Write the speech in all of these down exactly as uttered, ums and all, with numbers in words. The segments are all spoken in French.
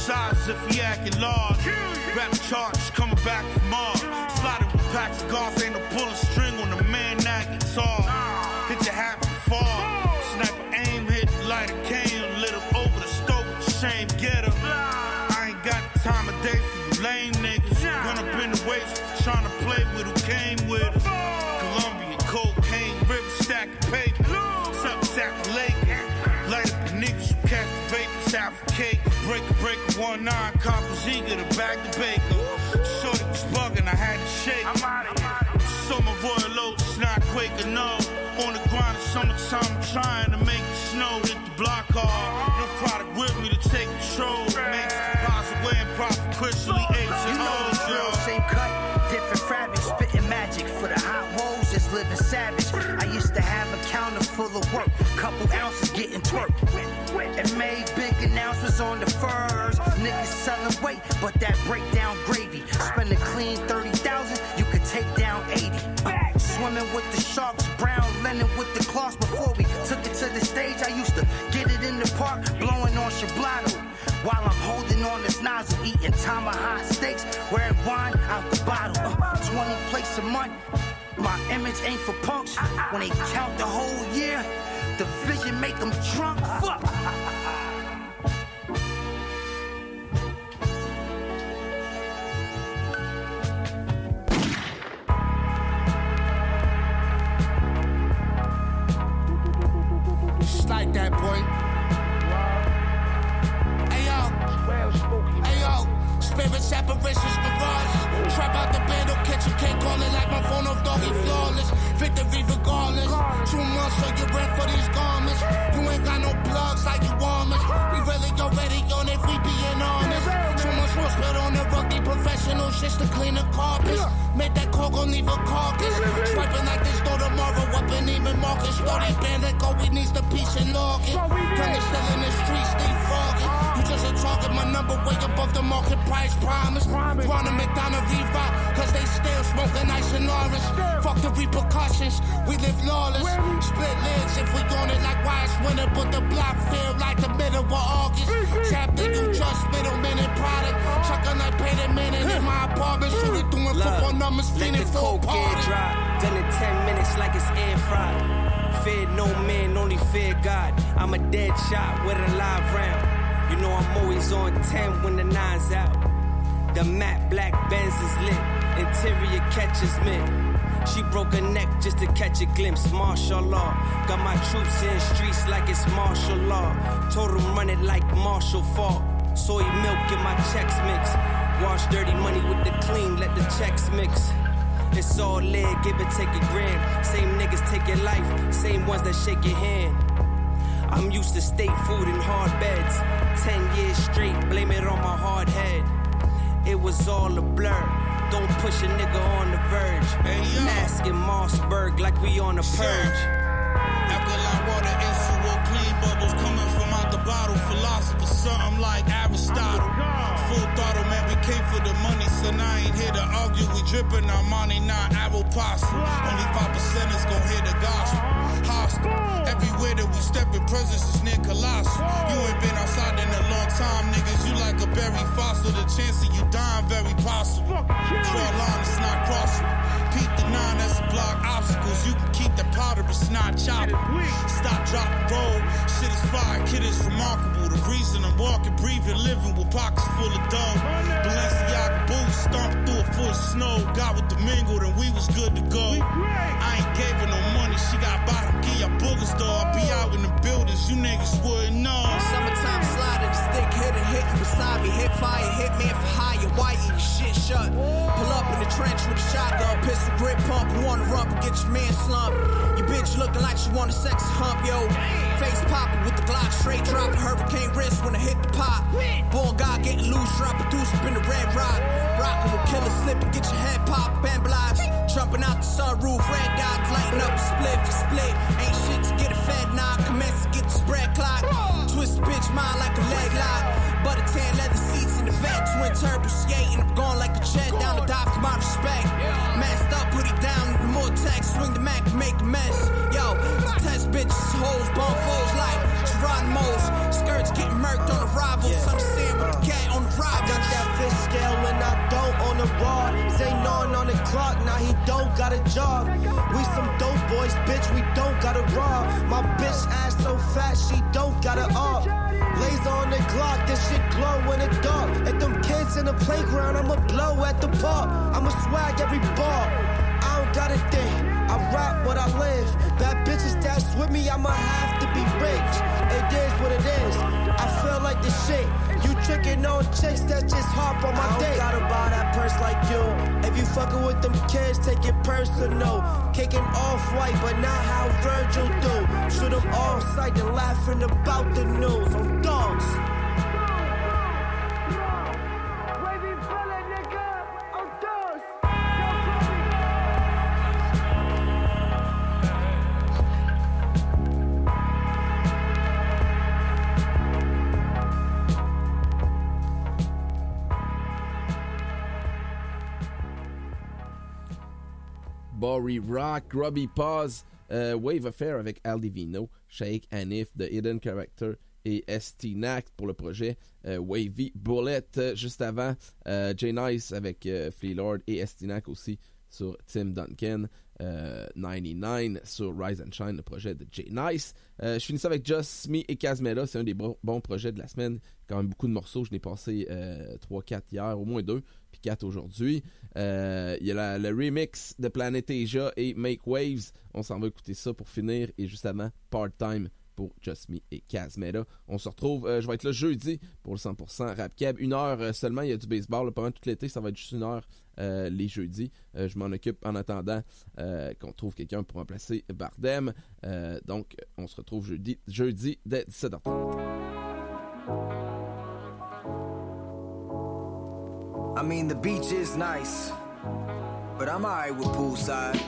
size if he acting large. Rap charges coming back from Mars. Sliding with packs of golf, ain't no pulling string on the man that guitar. Hit your hat from far. Sniper aim, hit the light of cane. Lit him over the stove with the shame, get him. I ain't got the time of day for you lame niggas. Run up in the waist trying to play with who came with us. Columbia, cocaine, river, stack of paper. Something sack of lake. Light up the niggas who catch the vapors, half a cake. Break a break a one nine, copper Ziga to bag the baker. Shorty was bugging, I had to shake. I'm out of here. Summer royal oats, not Quaker, no. On the grind in summertime, I'm trying to make the snow. Hit the block hard. No product with me to take control. Makes deposit wearing profit, Chrisley, H and O's, yo. Same cut, different fabric, spitting magic. For the hot rolls, just living savage. I used to have a counter full of work, couple ounces getting twerk. And made big announcements on the furs. Niggas selling weight, but that breakdown gravy. Spend a clean thirty thousand, you could take down eighty. Uh, swimming with the sharks, brown linen with the claws. Before we took it to the stage, I used to get it in the park, blowing on Shablado. While I'm holding on this nozzle, eating tomahawk steaks, wearing wine out the bottle. Uh, twenty plates a month. My image ain't for punks. When they count the whole year, the vision make them drunk. Fuck. Just like that, boy. Hey yo, hey yo, spirits, apparitions, mirages. Trap out the band, don't catch you, can't call it like my phone off doggy flawless. Victory regardless. Two months so you rent for these garments. You ain't got no plugs like you want us. We really already on it, we being honest. Too much more spit on the rugby professionals just to clean the carpets. Make that call gon' leave a carcass. Swiping like this go tomorrow, up and even Marcus. Thirty band that go, we needs the peace and login. Young is still in the streets, they fogging. You just a target, my number way above the market price promise. Ronald McDonald re-rock, cause they still smoking ice and orange. Fuck the repercussions, we live lawless. Split lids if we on it like why it's winter, but the block feel like the middle of August. Chapter, you just middleman and product. Chucking like pay the minute in my apartment. Shooting doing football numbers, feeding full party. Drop, done in ten minutes like it's air fried. Fear no man, only fear God. I'm a dead shot with a live round. You know I'm always on ten when the nine's out. The matte black Benz is lit. Interior catches mint. She broke her neck just to catch a glimpse. Martial law. Got my troops in streets like it's martial law. Told them run it like Marshall Fault. Soy milk in my checks mix. Wash dirty money with the clean, let the checks mix. It's all lit, give it, take a grand. Same niggas take your life, same ones that shake your hand. I'm used to state food and hard beds. Ten years straight, blame it on my hard head. It was all a blur. Don't push a nigga on the verge. Hey, yo. Mask in Mossberg like we on a purge. Alkaline water, H two O, clean bubbles coming from out the bottle. Philosopher, something like Aristotle. Full throttle, man, we came for the money, so I ain't here to argue. We dripping our money, not arrow apostle. Only five percent is gon' hear the gospel. Hostile. Everywhere that we step in, presence is near colossal. You ain't been outside in a long time, niggas. You like a berry fossil. The chance of you dying very possible. Draw a line, it's not crossable. Peep the nine, that's a block obstacles. You can keep the powder, it's not choppable. Stop, drop, roll. Shit is fire, kid is remarkable. The reason I'm walking, breathing, living with pockets full of dough. Balenciaga boots, stomped through a foot of snow. Got with the mingled and we was good to go. I ain't gave her no money, she got bottom key. I boogers though, I be out in the buildings, you niggas wouldn't know. Summertime sliding, the stick hit it, hit beside me, hit fire, hit man for hire. Why you shit shut? Pull up in the trench with a shotgun, pistol grip pump. You wanna run, but get your man slumped. Your bitch looking like she want a sex hump, yo. Face popping with the Glock, straight drop, hurricane wrist when I hit the pop. Born God getting loose, drop a deuce up in the red rock. Rockin' with killer slip and get your head pop, band blocks. Jumping out the sunroof, red dots, lighting up the split for split. Ain't shit to get a fed knock, commence to get the spread clock. Twist the bitch mind like a leg lock. Butter tan leather seats in the vet, twin turbo skating. I'm going like a jet down the dock for my respect. Masked up, put it down in the Mortex, swing the Mac, make a mess. Yo, it's test bitches, hoes, bone foes like Geronimo's. Skirts getting murked on arrival. Some sand with the cat on the raw. Zaynon on the clock, now he don't got a job. We some dope boys, bitch, we don't got a raw. My bitch ass so fat, she don't got a up. Laser on the Glock, this shit glow in the dark. At them kids in the playground, I'ma blow at the park. I'ma swag every bar. I don't got a thing, I rap what I live. Bad bitches that's with me, I'ma have to be rich. It is what it is, I feel like the shit. You tricking on chicks that just hop on my dick. I don't gotta buy that purse like you. If you fucking with them kids, take it personal. Kicking off-white, but not how Virgil do. Shoot them all sight and laughing about the news. I'm dogs. Bory Rock, Grubby Paws, euh, Wave Affair avec Al Divino, Shake Hanif, The Hidden Character et S T Nack pour le projet euh, Wavy Bullet. Euh, juste avant, euh, Jay Nice avec euh, Flea Lord et S T Nack aussi sur Tim Duncan. Euh, quatre-vingt-dix-neuf sur Rise and Shine, le projet de Jay Nice. Euh, je finis ça avec Just Me et Casmera, c'est un des bons, bons projets de la semaine. Quand même beaucoup de morceaux, je n'ai passé euh, trois quatre hier, au moins deux, puis quatre aujourd'hui. Euh, il y a la, le remix de Planet Asia et Make Waves. On s'en va écouter ça pour finir. Et juste avant, Part-Time pour Just Me et Casmera. On se retrouve, euh, je vais être là jeudi pour le cent pour cent Rap Cab. Une heure euh, seulement, il y a du baseball. Là, pendant tout l'été, ça va être juste une heure euh, les jeudis. Euh, je m'en occupe en attendant euh, qu'on trouve quelqu'un pour remplacer Bardem. Euh, donc, on se retrouve jeudi, jeudi dès dix-sept heures trente. I mean, the beach is nice, but I'm alright with poolside.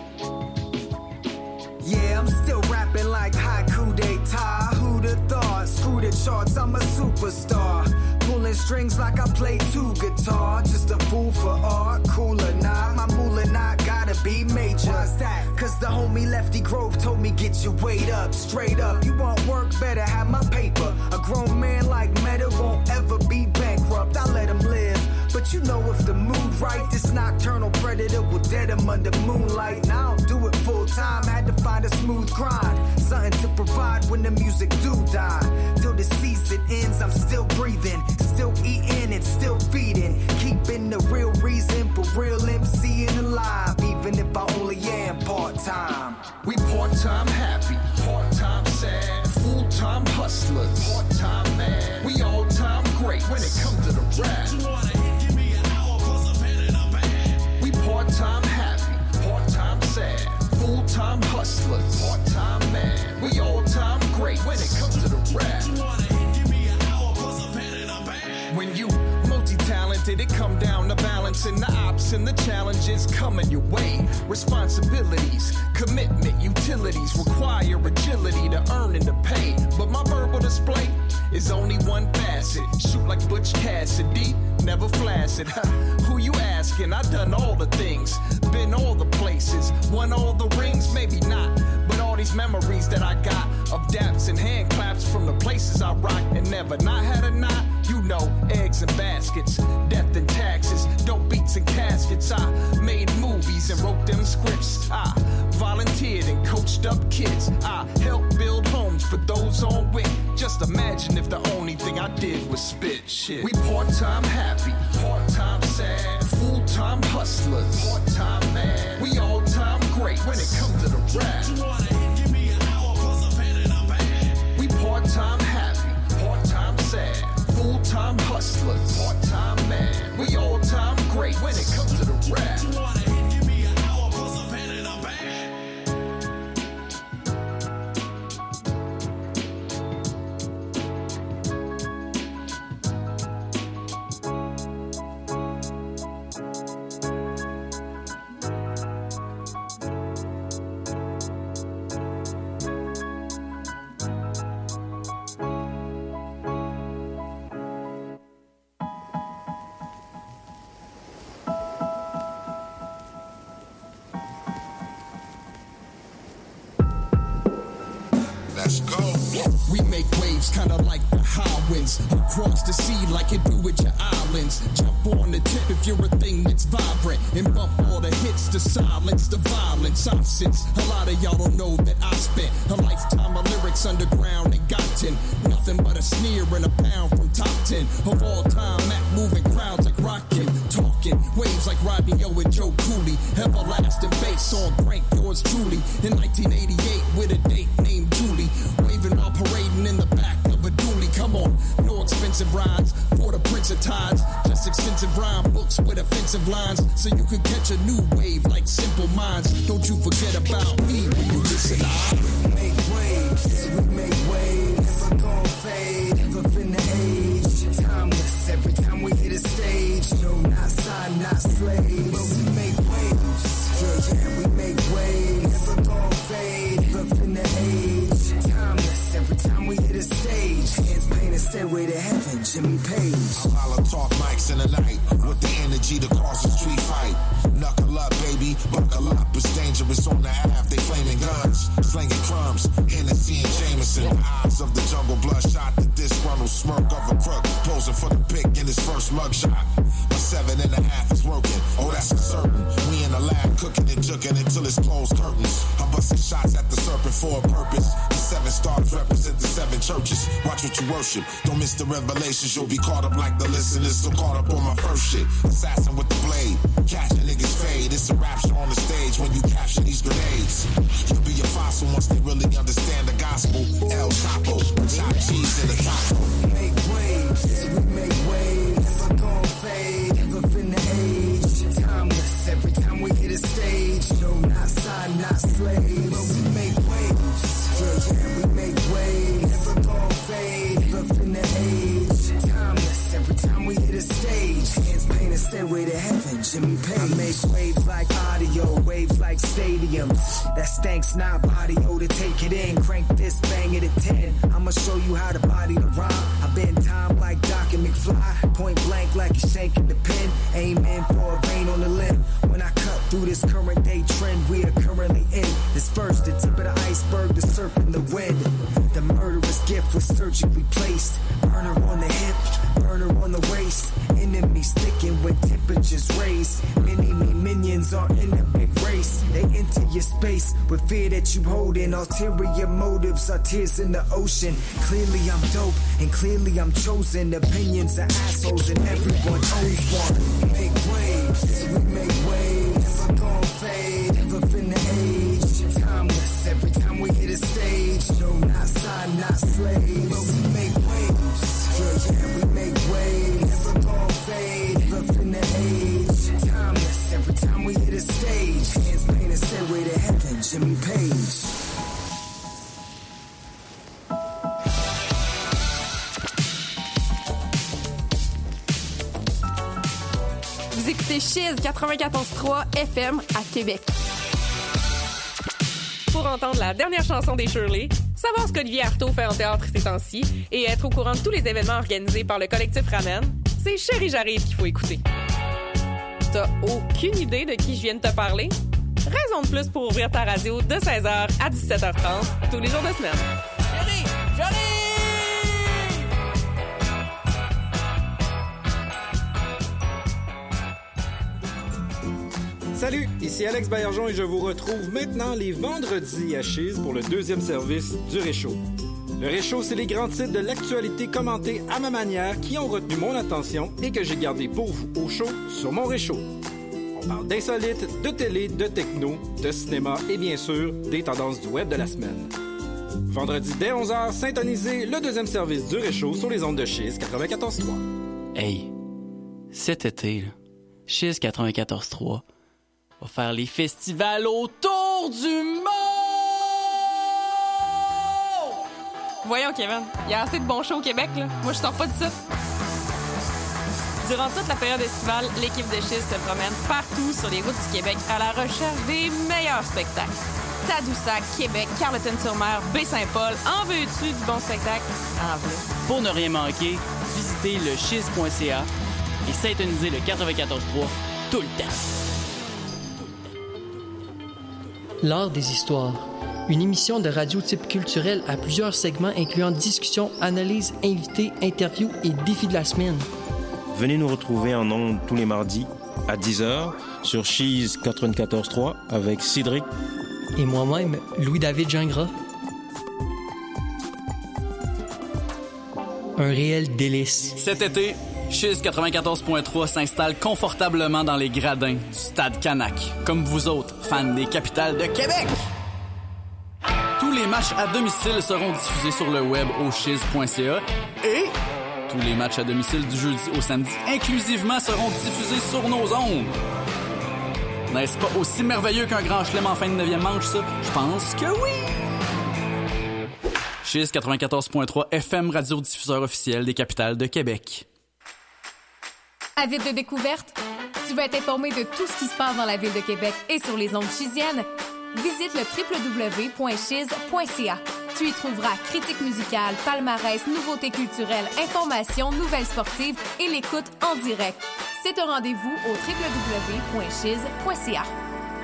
Yeah, I'm still rapping like haiku d'etat. Who'd have thought? Screw the charts, I'm a superstar. Pulling strings like I play two guitar. Just a fool for art, cool or not. My moolah not gotta be major. Why's that? Cause the homie Lefty Grove told me get your weight up, straight up. You want work, better have my paper. A grown man like Meta won't ever be bankrupt. I let him live. But you know if the mood right, this nocturnal predator will dead him under moonlight. And I don't do it full time, had to find a smooth grind. Something to provide when the music do die. Till the season ends, I'm still breathing, still eating and still feeding. Keeping the real reason for real MCing alive, even if I only am part-time. We part-time happy, part-time sad, full-time hustlers, part-time mad. We all-time great when it comes to the rap. Part-time happy, part-time sad, full-time hustlers, part-time mad. We all-time great when it comes to the rap. When you multi-talented, it come down to balancing the ops and the challenges coming your way. Responsibilities, commitment, utilities require agility to earn and to pay. But my verbal display is only one facet. Shoot like Butch Cassidy, never flaccid. Who you asking? I done all the things, been all the places, won all the rings, maybe not. But all these memories that I got of daps and hand claps from the places I rock and never not had a knot. You know, eggs and baskets, death and taxes, dope beats and caskets. I made movies and wrote them scripts. I volunteered and coached up kids. I helped build homes for those on WIC. Just imagine if the only thing I did was spit shit. We part-time happy, part-time sad, full-time hustlers, part-time mad. We all-time great when it comes to the rap. We part-time happy, part-time sad, full-time hustlers, part-time mad. We all-time great when it comes to the rap. Kinda like the high winds across the sea, like it do with your eye islands. Jump on the tip if you're a thing that's vibrant, and bump all the hits to silence the violence. I sense a lot of y'all don't know that I spent a lifetime of lyrics underground and gotten nothing but a sneer and a pound from top ten of all time. At moving crowds like rockin', talking waves like Rodney O and Joe Cooley. Everlasting bass on crank yours truly. In nineteen eighty-eight with a date named Julie, waving while parading in the back of a dually. Come on, no expensive rides for the Prince of Tides, just extensive rhyme books with offensive lines, so you could catch a new wave like Simple Minds. Don't you forget about me when you listen. I make waves, we make waves, never gon' fade, never finna age. Timeless every time we hit a stage. No, not sign, not slaves, but we make waves. Yeah, yeah, we make waves, never gon' fade, never finna age. Timeless every time we hit a stage. Hands painted stairway to heaven, Jimmy Page. Holla talk mics in the night with the energy to cause a street fight. Knuckle up, baby, buckle up. It's dangerous on the half. They flaming guns, slinging crumbs. Hennessy and Jameson. The eyes of the jungle, bloodshot. The disgruntled smirk of a crook, posing for the pick in his first mugshot. My seven and a half is working. Oh, that's for certain. We in the lab cooking and juking until it's closed curtains. I'm busting shots at the serpent for a purpose. The seven stars represent the seven churches. Watch what you worship. Don't miss the revelations. You'll be caught up like the listeners. So caught up on my first shit. Assassin with the blade. Catching niggas fade. It's a rap show on the stage when you capture these grenades. You'll be a fossil once they really understand the gospel. El Chapo, chop cheese in the taco. Make waves, we make waves, never gon' fade, never finna age. Timeless every time we hit a stage. No, not sign, not slaves, but we make waves. Yeah, yeah, we make waves, never gon' fade, never finna age. Timeless every time we hit a stage. Hands painted stairway to heaven, Jimmy Page. I make waves like audio, waves like stadiums. That stanks not audio to take it in. Crank this, bang it at ten. I'ma show you how to body the rhyme. I bend time like Doc and McFly. Point blank like a shank in the pen. Aim in for a vein on the limb. When I cut through this current day trend we are currently in. This first, the tip of the iceberg, the surf in the wind. The murderous gift was surgically placed. Burner on the hip, burner on the waist. Enemies sticking when temperatures raise. Many me minions are in a big race. They enter your space with fear that you holding. Ulterior motives are tears in the ocean. Clearly I'm dope and clearly I'm chosen. Opinions are assholes and everyone owns one. Make waves, we make waves. Never gon' fade, never finna age. Timeless every time we hit a stage. No, not sign, not slaves, but we make waves. Yeah, yeah, we make waves. Never gon' fade, never finna age. Timeless every time we hit a stage. Hands painted stairway to heaven, Jimmy Page. Vous écoutez Chiz quatre-vingt-quatorze trois F M à Québec. Pour entendre la dernière chanson des Shirley, savoir ce qu'Olivier Artaud fait en théâtre ces temps-ci et être au courant de tous les événements organisés par le collectif Ramen, c'est Chérie J'arrive qu'il faut écouter. T'as aucune idée de qui je viens de te parler? Raison de plus pour ouvrir ta radio de seize heures à dix-sept heures trente tous les jours de semaine. Chérie, j'arrive! Salut, ici Alex Baillargeon et je vous retrouve maintenant les vendredis à Chiz pour le deuxième service du Réchaud. Le Réchaud, c'est les grands titres de l'actualité commentés à ma manière qui ont retenu mon attention et que j'ai gardé pour vous au chaud sur mon Réchaud. On parle d'insolites, de télé, de techno, de cinéma et bien sûr des tendances du web de la semaine. Vendredi dès onze heures, syntonisez le deuxième service du Réchaud sur les ondes de Chiz quatre-vingt-quatorze trois. Hey, cet été, là, Chiz quatre-vingt-quatorze trois va faire les festivals autour du monde! Voyons, Kevin, il y a assez de bons shows au Québec, là. Moi, je sors pas de ça. Durant toute la période estivale, l'équipe de Chiz se promène partout sur les routes du Québec à la recherche des meilleurs spectacles. Tadoussac, Québec, Carleton-sur-Mer, Baie-Saint-Paul, en veux-tu du bon spectacle? En veux. Pour ne rien manquer, visitez le chiz point c a et syntonisez le quatre-vingt-quatorze trois tout le temps. L'art des histoires. Une émission de radio type culturel à plusieurs segments incluant discussions, analyses, invités, interviews et défis de la semaine. venez nous retrouver en ondes tous les mardis à dix heures sur Cheese quatre-vingt-quatorze trois avec Cédric et moi-même, Louis-David Gingras. Un réel délice. Cet été, Cheese quatre-vingt-quatorze trois s'installe confortablement dans les gradins du Stade Canac, comme vous autres, fans des capitales de Québec. Tous les matchs à domicile seront diffusés sur le web au cheese point c a et tous les matchs à domicile du jeudi au samedi inclusivement seront diffusés sur nos ondes. N'est-ce pas aussi merveilleux qu'un grand chelem en fin de neuvième manche, ça? Je pense que oui! Cheese quatre-vingt-quatorze trois F M, radiodiffuseur officiel des capitales de Québec. Avide de découverte? Tu veux être informé de tout ce qui se passe dans la ville de Québec et sur les ondes chisiennes? Visite le w w w point chiz point c a. Tu y trouveras critiques musicales, palmarès, nouveautés culturelles, informations, nouvelles sportives et l'écoute en direct. C'est un rendez-vous au w w w point chiz point c a.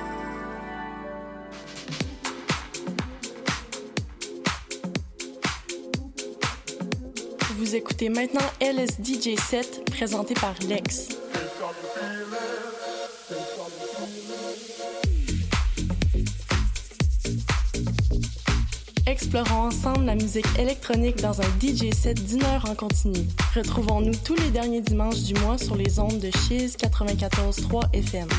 Vous écoutez maintenant L S D J sept, présenté par Lex. Explorons ensemble la musique électronique dans un D J set d'une heure en continu. Retrouvons-nous tous les derniers dimanches du mois sur les ondes de Cheese quatre-vingt-quatorze trois F M.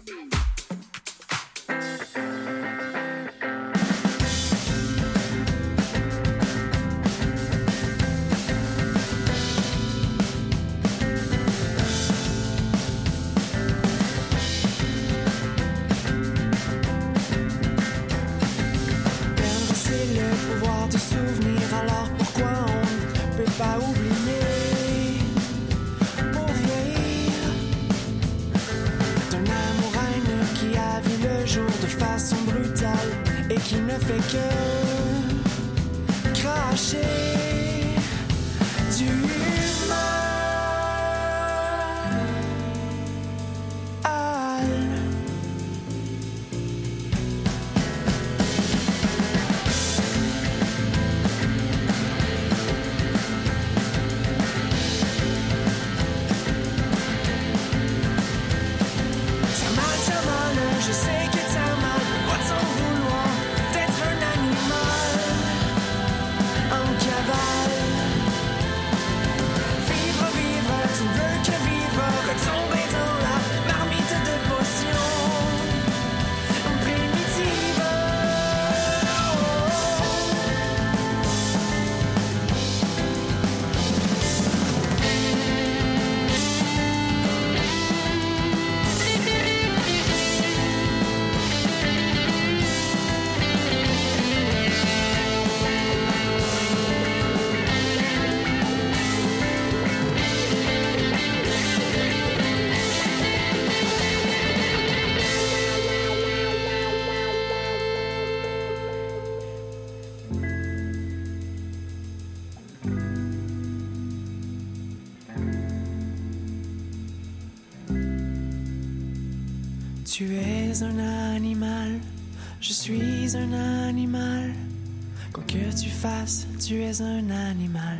Tu es un animal, je suis un animal. Quoi que tu fasses, tu es un animal.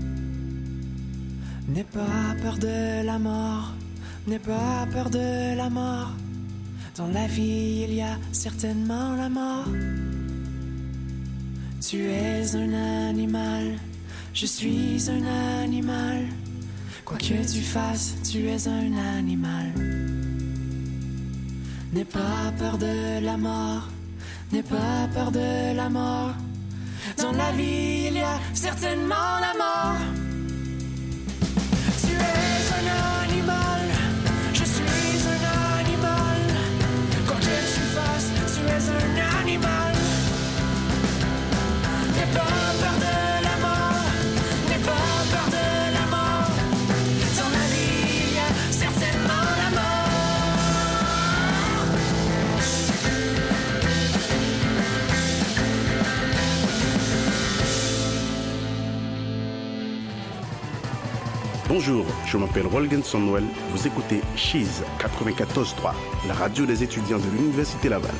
N'aie pas peur de la mort, n'aie pas peur de la mort. Dans la vie, il y a certainement la mort. Tu es un animal, je suis un animal. Quoi que tu fasses, tu es un animal. N'aie pas peur de la mort, n'aie pas peur de la mort. Dans la vie, il y a certainement la mort. Tu es un animal, je suis un animal. Quoi que tu fasses, tu es un animal. N'aie pas peur de la mort, n'aie pas peur de la mort. Dans la vie, il y a certainement la mort. Bonjour, je m'appelle Rolgen Samuel. Vous écoutez Cheese quatre-vingt-quatorze trois, la radio des étudiants de l'Université Laval.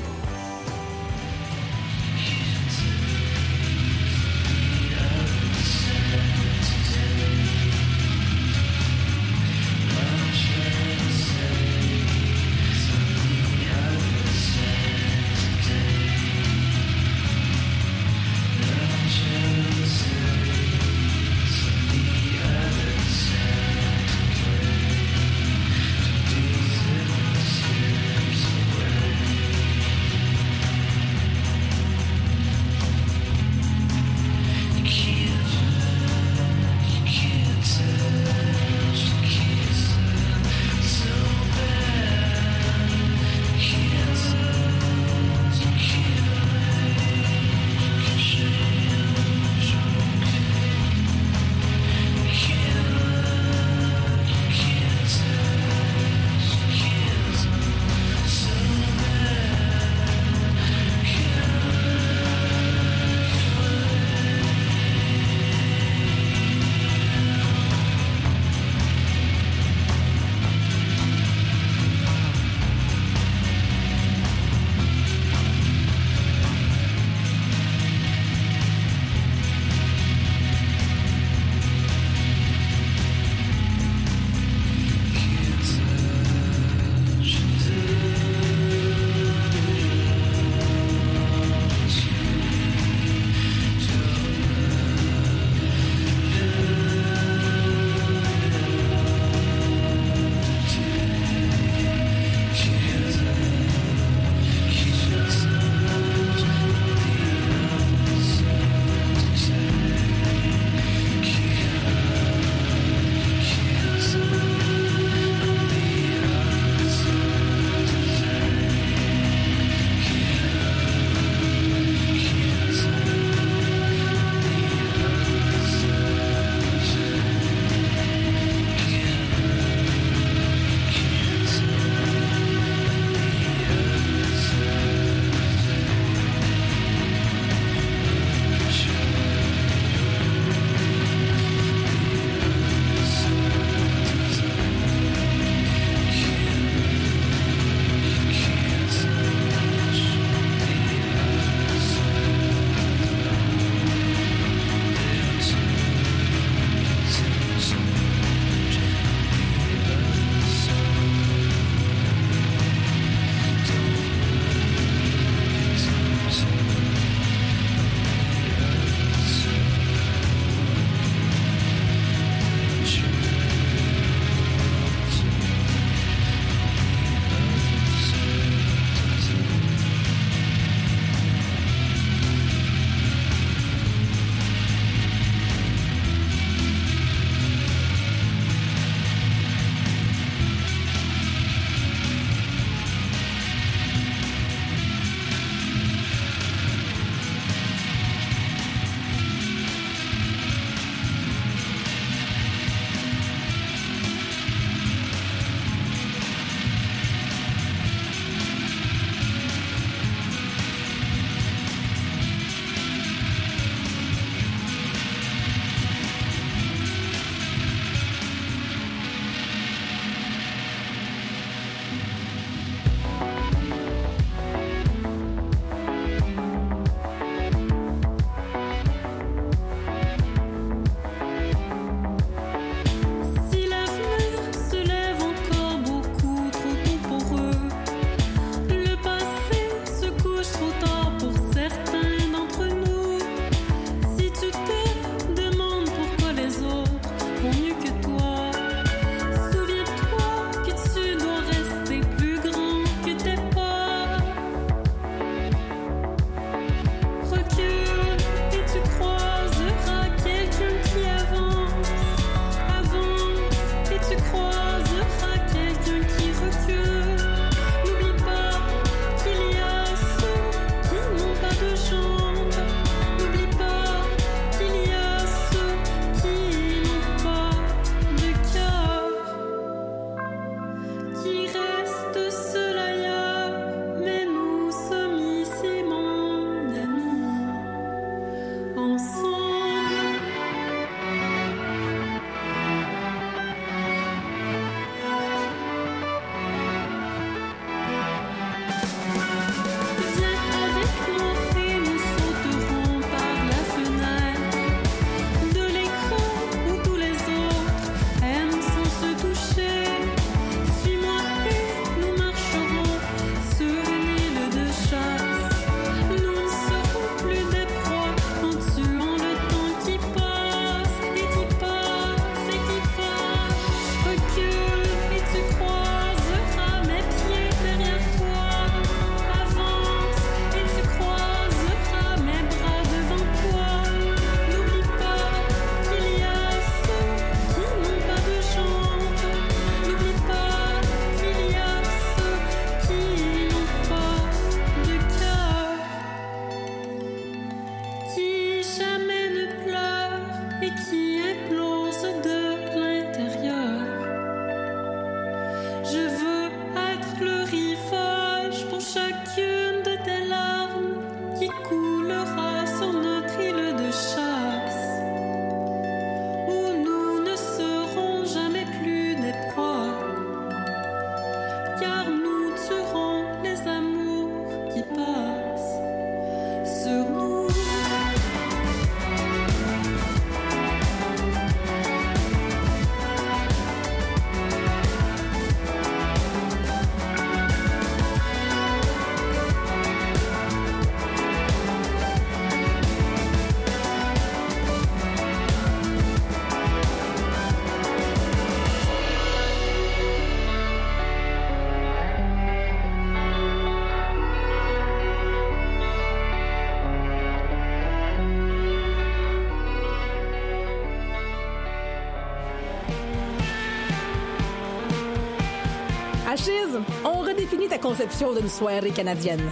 À Chiz, on redéfinit ta conception d'une soirée canadienne.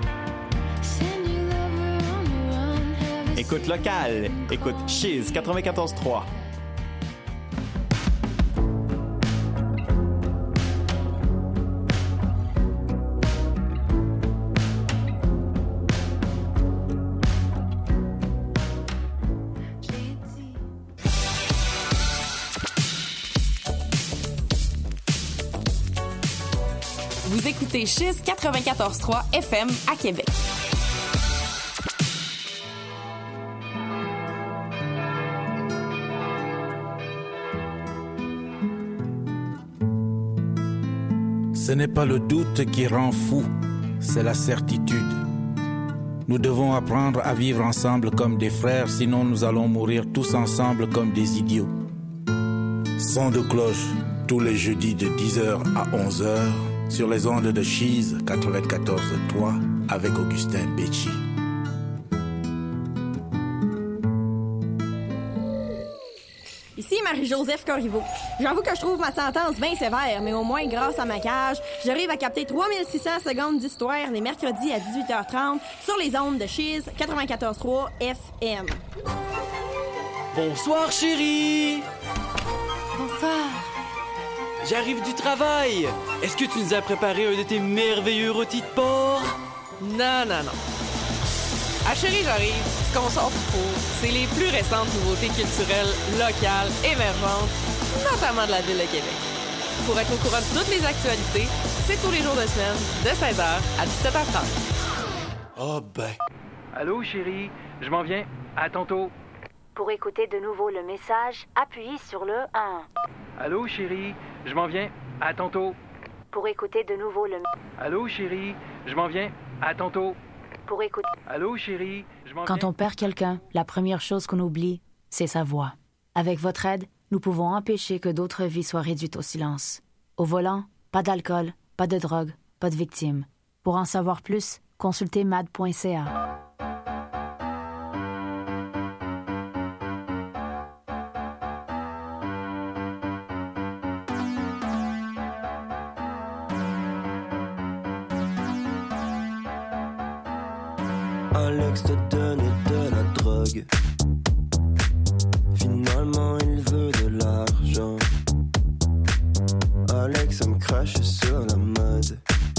Écoute locale. Écoute Chiz quatre-vingt-quatorze trois. Vous écoutez Chiz quatre-vingt-quatorze trois F M à Québec. Ce n'est pas le doute qui rend fou, c'est la certitude. Nous devons apprendre à vivre ensemble comme des frères, sinon nous allons mourir tous ensemble comme des idiots. Son de cloche, tous les jeudis de dix heures à onze heures, sur les ondes de Chiz quatre-vingt-quatorze trois avec Augustin Béchi. Ici Marie-Joseph Corriveau. J'avoue que je trouve ma sentence bien sévère, mais au moins, grâce à ma cage, j'arrive à capter trois mille six cents secondes d'histoire les mercredis à dix-huit heures trente sur les ondes de Chiz quatre-vingt-quatorze trois F M. Bonsoir, chérie! Bonsoir. J'arrive du travail. Est-ce que tu nous as préparé un de tes merveilleux rôtis de porc? Non, non, non. À Chérie, j'arrive. Ce qu'on sort du four, c'est les plus récentes nouveautés culturelles, locales, émergentes, notamment de la ville de Québec. Pour être au courant de toutes les actualités, c'est tous les jours de semaine, de seize heures à dix-sept heures trente. Oh ben. Allô, chérie, je m'en viens. À tantôt. Pour écouter de nouveau le message, appuyez sur le un. Allô, chérie, je m'en viens. À tantôt. Pour écouter de nouveau le... Allô, chérie, je m'en viens. À tantôt. Pour écouter... Allô, chérie, je m'en viens. Quand on perd quelqu'un, la première chose qu'on oublie, c'est sa voix. Avec votre aide, nous pouvons empêcher que d'autres vies soient réduites au silence. Au volant, pas d'alcool, pas de drogue, pas de victimes. Pour en savoir plus, consultez m a d point c a. Alex te donne de la drogue. Finalement, il veut de l'argent. Alex me crache sur la mode.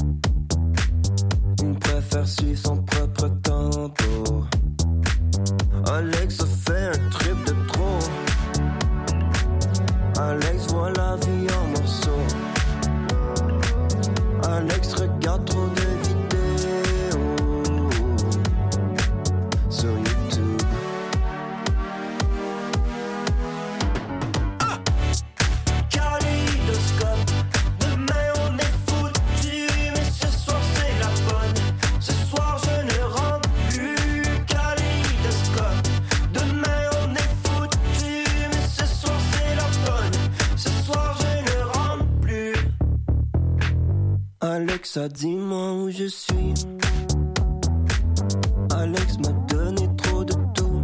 Il préfère suivre son propre tempo. Alex a fait un trip de trop. Alex voit la vie en morceaux. Alex regarde trop de Alexa, dis-moi où je suis. Alex m'a donné trop de tout.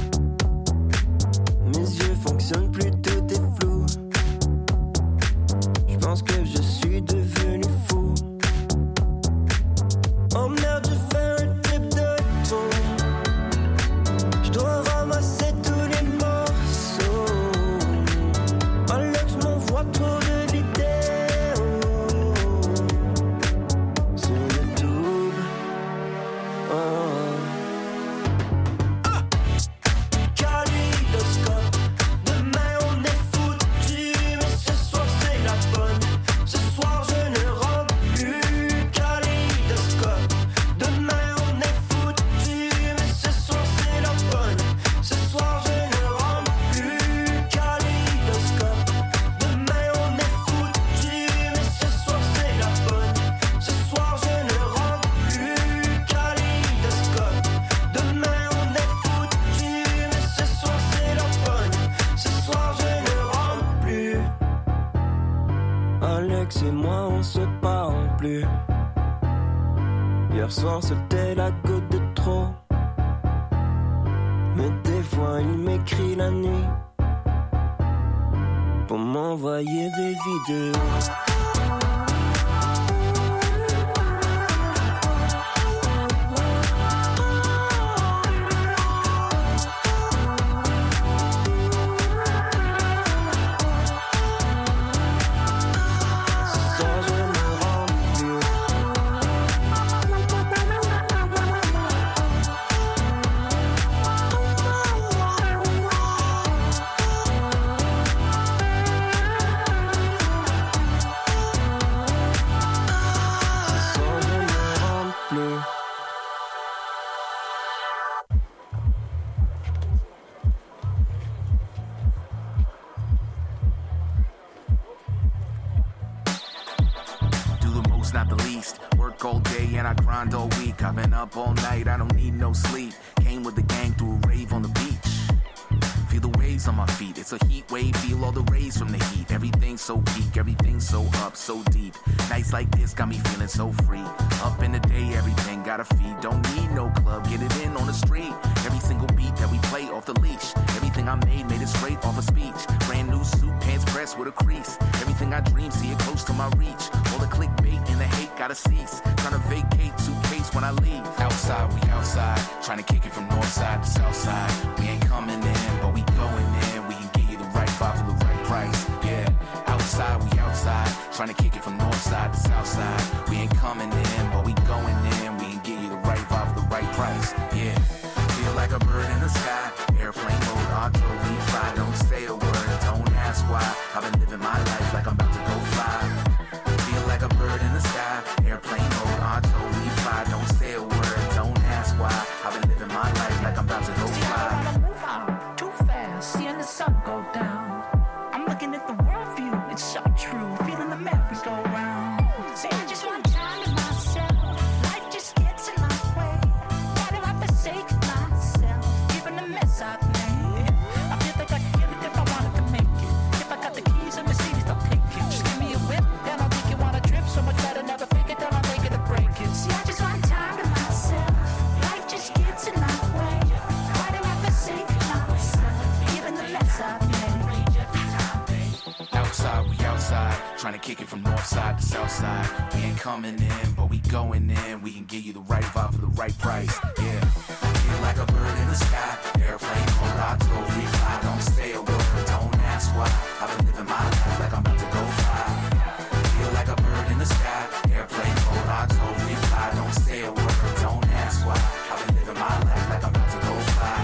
Mes yeux fonctionnent plus, tout est flou. Je pense que je suis devenu fou. Oh merde, je fais un trip de trop. Je dois ramasser tous les morceaux. Alex m'envoie trop de vidéos. Alex et moi on se parle plus. Hier soir c'était la goutte de trop. Mais des fois il m'écrit la nuit pour m'envoyer des vidéos. the least. Work all day and I grind all week. I've been up all night, I don't need no sleep. Came with the gang through a rave on the beach. Feel the waves on my feet, it's a heat wave. Feel all the rays from the heat. Everything's so peak, everything's so up, so deep. Nights like this got me feeling so free. Up in the day, everything got a feed. Don't need no club, get it in on the street. Every single beat that we play off the leash. Everything I made, made it straight off a speech. Brand new suit, pants pressed with a crease. Everything I dream, see it close to my reach. All the clickbait and the hate gotta cease. Trying to vacate suitcase when I leave. Outside, we outside, trying to kick it from north side to south side. We ain't coming in, but we going in. We can give you the right vibe for the right price. Yeah, outside, we outside, trying to kick it from north side to south side. We ain't coming in, but we going in. We can give you the right vibe for the right price. Yeah, feel like a bird in the sky. Airplane mode, auto, we fly. Don't say a word, don't ask why. I've been living my life like I'm about to go fly. Feel like a bird in the sky. Airplane mode, auto, we fly. Don't say a word, don't ask why. I've been living my life like I'm about to go fly. See, I don't wanna move on too fast, seeing the sun go down. I'm looking at the world view, it's so true. Feeling the merry-go-round. Say I just want time to myself. Life just gets in my way. Why do I forsake myself? Given the mess I've made, I feel like I could get it if I wanted to make it. If I got the keys and Mercedes, I'll take it. Just give me a whip, then I'll make you wanna trip. So much better, never fake it, then I'll make it or break it. See, I just want time to myself. Life just gets in my way. Why do I forsake myself? Given the mess I've made. Outside, we outside, trying to kick it from north side to south side. We ain't coming in, but we going in. We can give you the right vibe for the right price. Yeah, feel like a bird in the sky. Airplane mode, I totally fly. Don't say a word, don't ask why. I've been living my life like I'm about to go fly. Feel like a bird in the sky. Airplane mode, I totally fly. Don't say a word, don't ask why. I've been living my life like I'm about to go fly.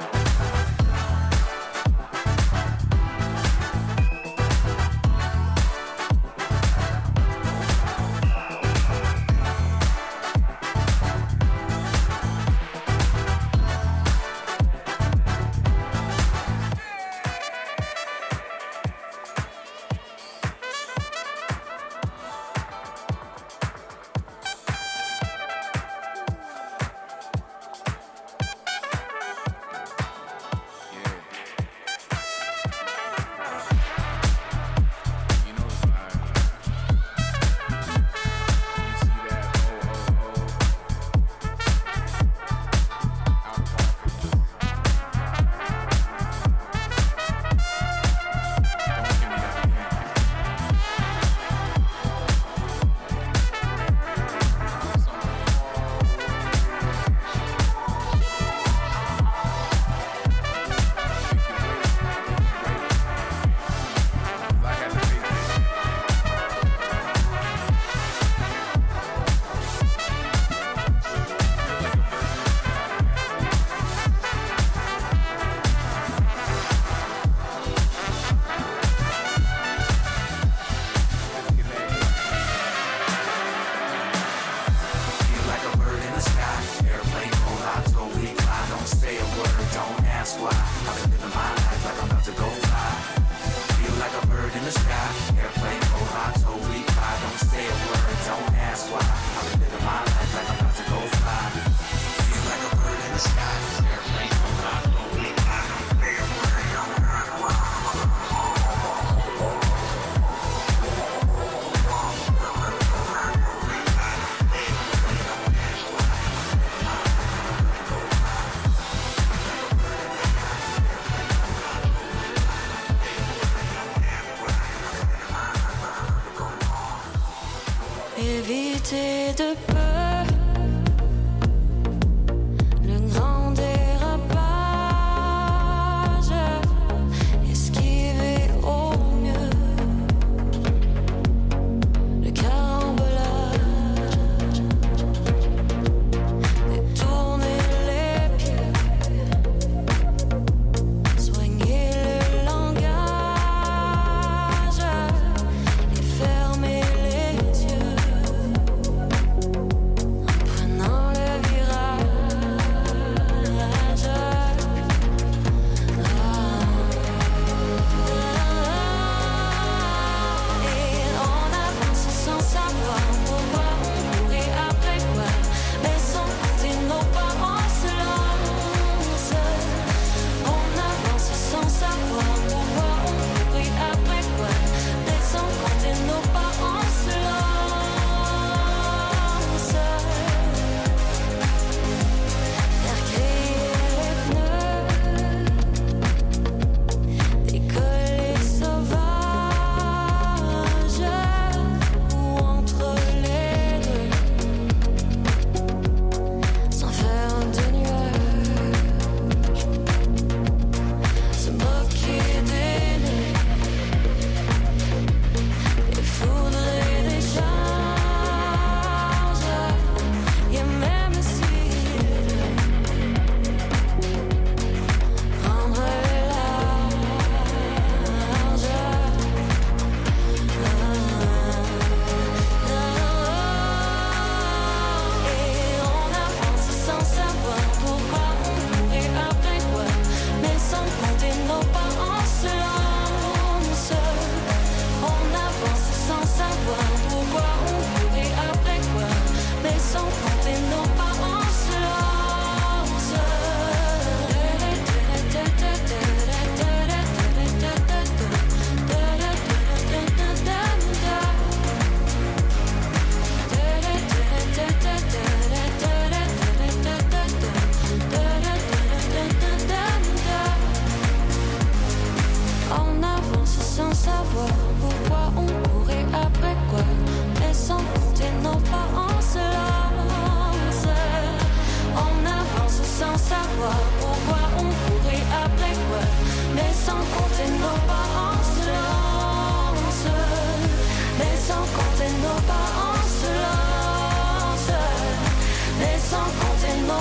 Éviter de peur le grand dérapage, esquiver au mieux le carambolage, détourner les pieds, soigner le langage et fermer les yeux.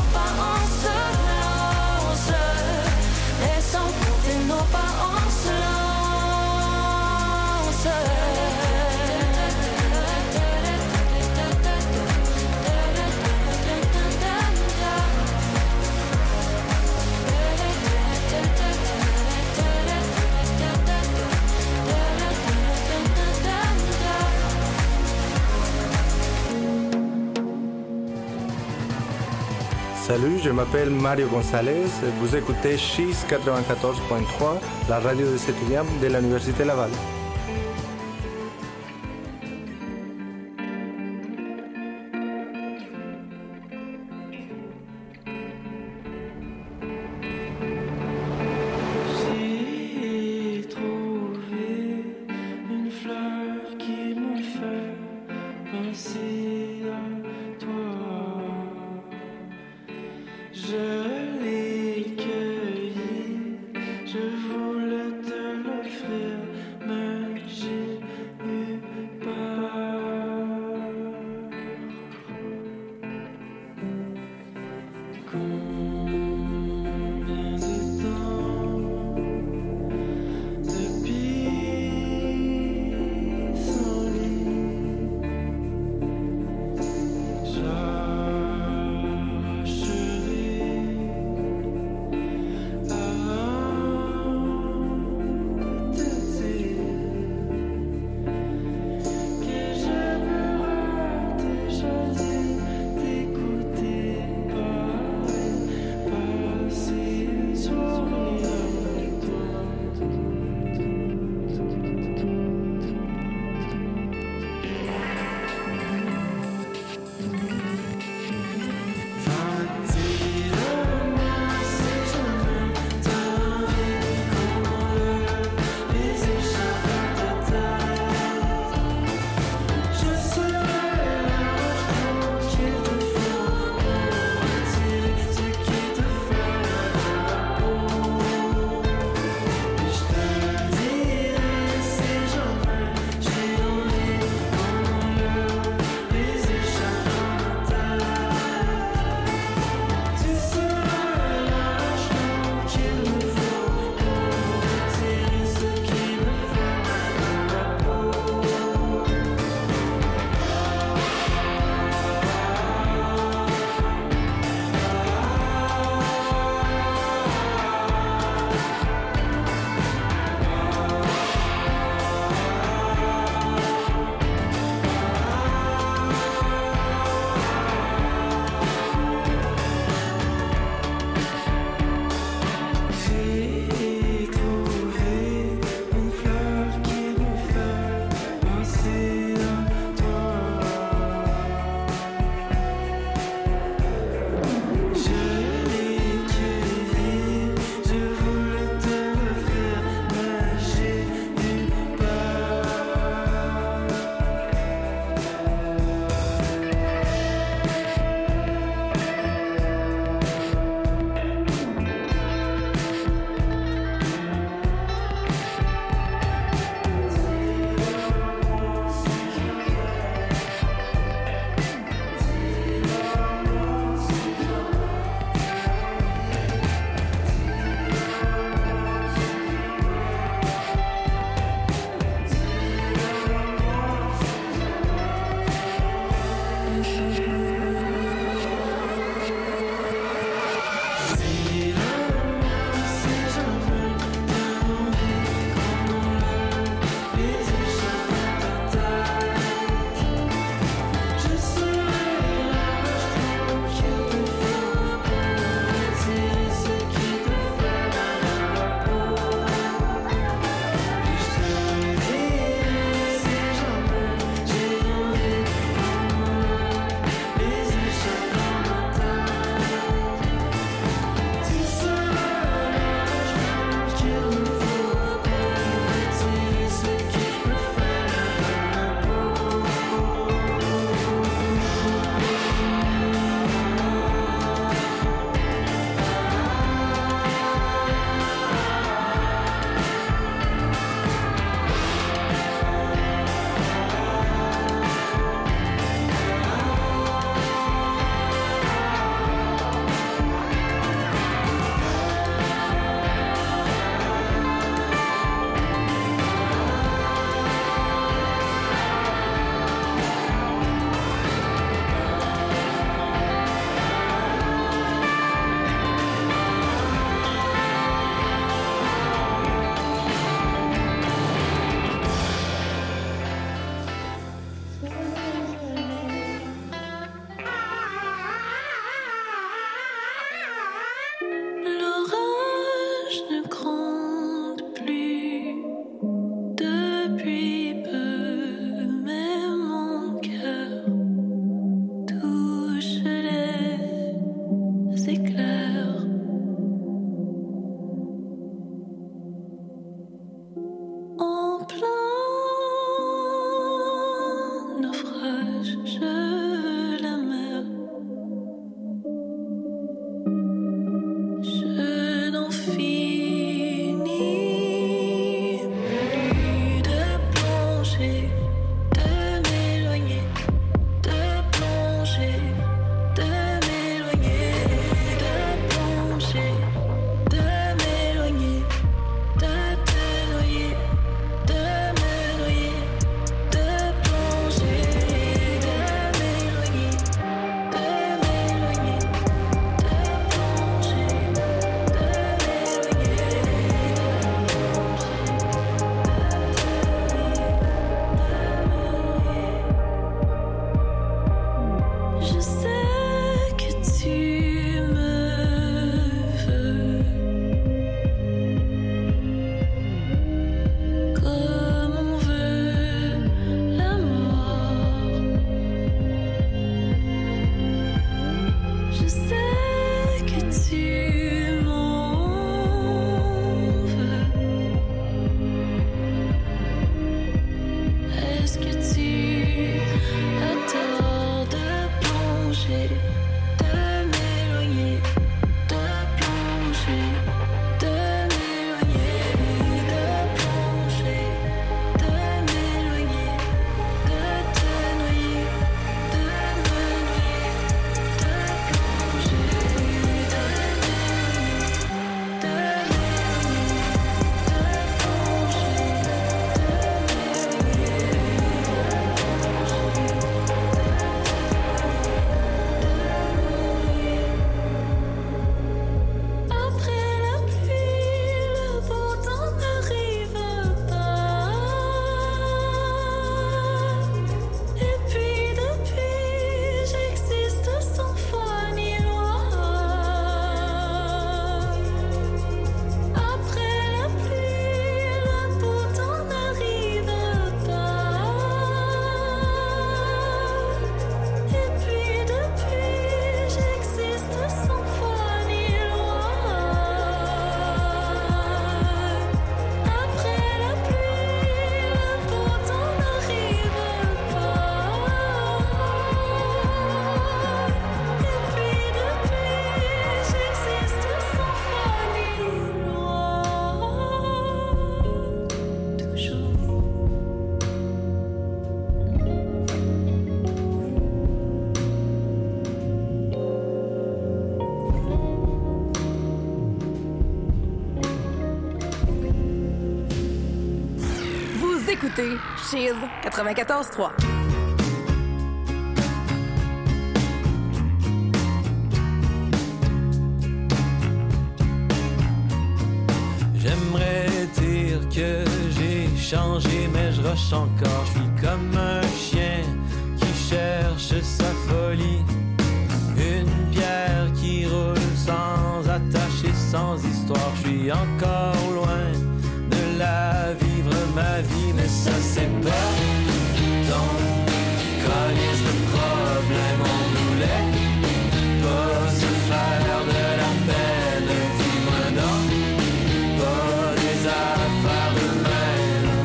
nos pas en silence. Laissons compter nos pas en silence. Salut, je m'appelle Mario Gonzalez. Vous écoutez Cheese quatre-vingt-quatorze point trois, la radio des étudiants de l'Université Laval. J'ai trouvé une fleur qui me fait penser à toi. Je l'ai cueilli, je voulais te l'offrir, mais j'ai eu peur. Combien de temps depuis son lit écoutez Cheese quatre-vingt-quatorze trois. J'aimerais dire que j'ai changé, mais je rush encore. Je suis comme un chien qui cherche sa folie. Une pierre qui roule sans attache et sans histoire. Je suis encore loin de la vivre ma vie, mais ça c'est pas ton calice de problème. On voulait pas se faire de la peine, dis-moi non. Pas des affaires de même,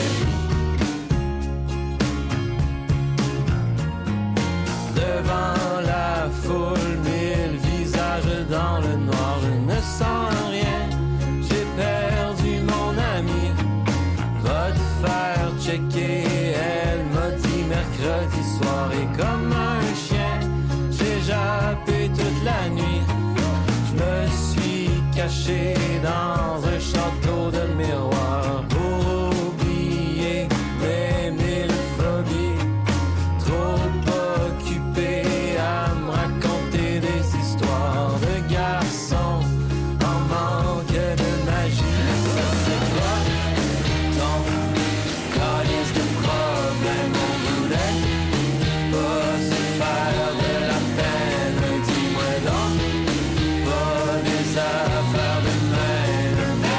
bébé. Devant la foule, mille visages dans le noir, je ne sens rien, j'ai perdu mon ami. Va te faire checker, elle m'a dit mercredi soir. Et comme un chien, j'ai jappé toute la nuit. Je me suis caché dans un château de miroirs pour oublier mes mille phobies. Trop occupé à me raconter des histoires de garçons en manque de magie. Ça c'est pas ton calice de problème. On voulait pas se faire de la peine, dis-moi donc. Pas des affaires de même.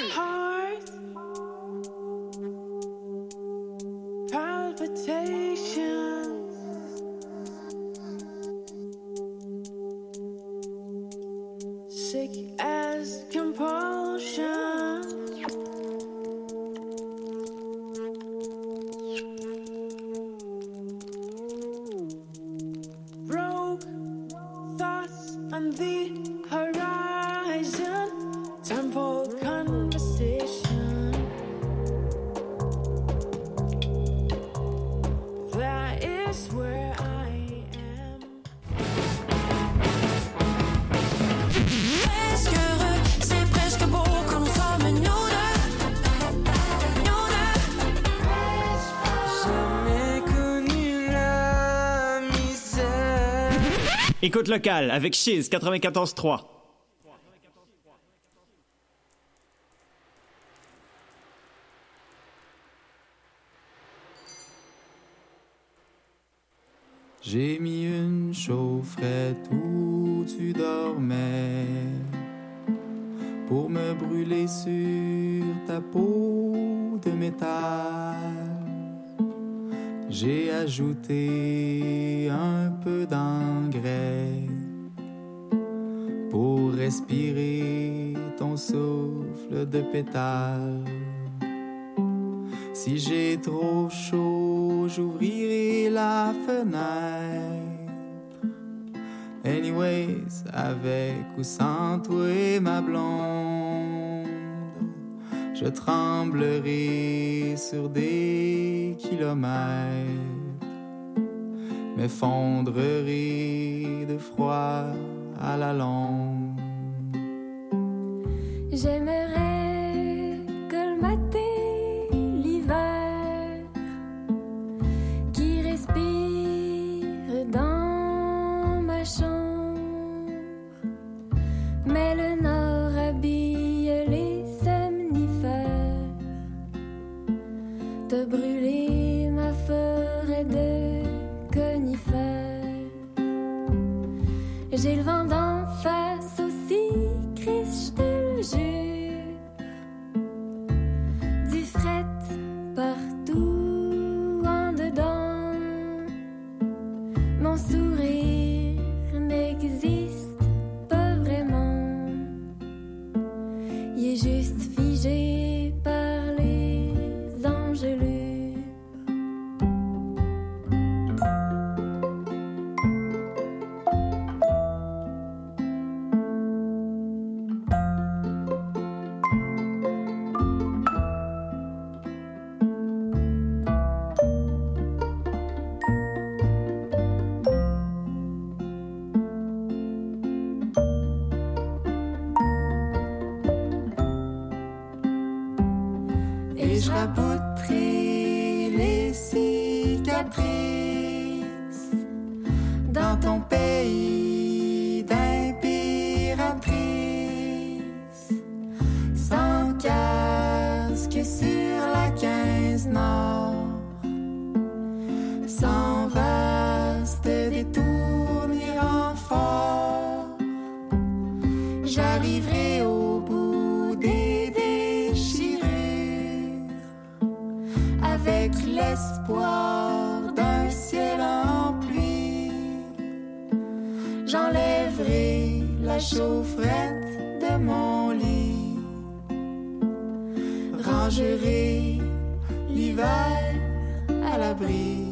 roule. Heart palpitations. Sick as compulsion. Broke thoughts on the horizon. Time for conversation. That is where I am. Presque heureux, c'est presque beau quand nous sommes nous deux. Nous deux. Jamais connu la misère. Écoute locale avec Chiz quatre-vingt-quatorze trois. J'ai mis une chaufferette où tu dormais pour me brûler sur ta peau de métal. J'ai ajouté un peu d'engrais pour respirer ton souffle de pétale. Si j'ai trop chaud, j'ouvrirai la fenêtre. Anyways, avec ou sans toi, ma blonde, je tremblerai sur des kilomètres, m'effondrerai de froid à la longue. J'aimerais colmater qui respire dans ma chambre, mais le nord habille les somnifères. T'as brûlé ma forêt de conifères. J'ai le vent d'en face aussi, Christ, je te le jure. Du fret partout en dedans. Mon sourire n'existe pas vraiment. Il est juste figé par les engelures. Et je rabouterai les cicatrices dans ton pays d'impératrice. Sans casque sur la quinze Nord, sans vaste détour ni renfort, j'arriverai au bout des déchirures avec l'espoir d'un ciel en pluie. J'enlèverai la chaufferette de mon lit, rangerai l'hiver à l'abri.